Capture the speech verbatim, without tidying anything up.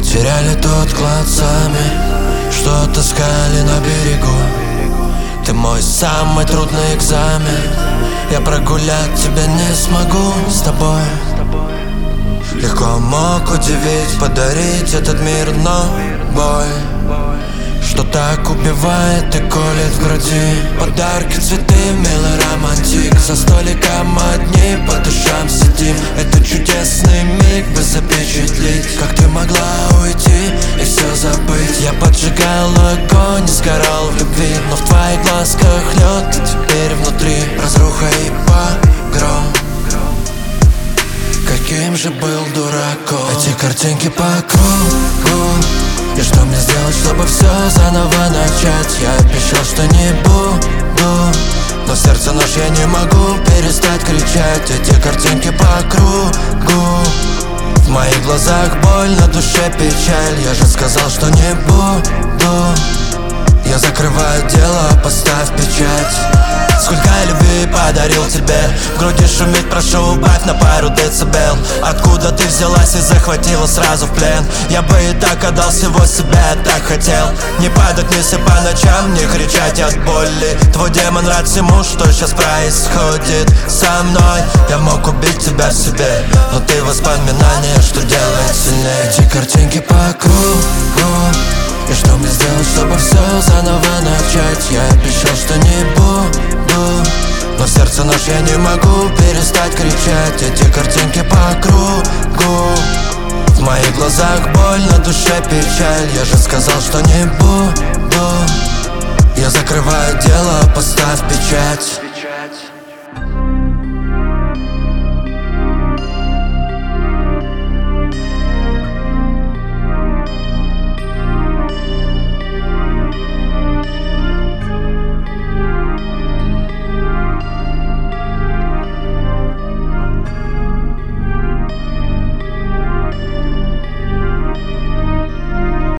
Потеряли тот клад сами, что таскали на берегу. Ты мой самый трудный экзамен, я прогулять тебя не смогу с тобой. Легко мог удивить, подарить этот мир, но боль, что так убивает и колет в груди. Подарки, цветы, милый романтик, за столиком одни по душам сидим. Это чудесный миг бы запечатлеть, как ты могла уйти и все забыть. Я поджигал огонь и сгорал в любви, но в твоих глазках лед, и теперь внутри разруха и погром. Каким же был дураком. Эти картинки по кругу, и что мне сделать, чтобы все заново начать? Я обещал, что не буду, но в сердце нож, я не могу перестать кричать. Эти картинки по кругу, в моих глазах боль, на душе печаль. Я же сказал, что не буду. Я закрываю дело, поставь печать. Сколько я любви подарил тебе, в груди шумит, прошу, убавь на пару децибел. Откуда ты взялась и захватила сразу в плен? Я бы и так отдал всего себя, я так хотел не падать вниз и по ночам не кричать от боли. Твой демон рад всему, что сейчас происходит со мной. Я мог убить тебя в себе, но ты воспоминания, что делает сильнее. Эти картинки по кругу, и что мне сделать, чтобы все заново начать? Я обещал, что не буду, но в сердце нож, я не могу перестать кричать. Эти картинки по кругу, в моих глазах боль, на душе печаль. Я же сказал, что не буду. Я закрываю дело, поставь печать.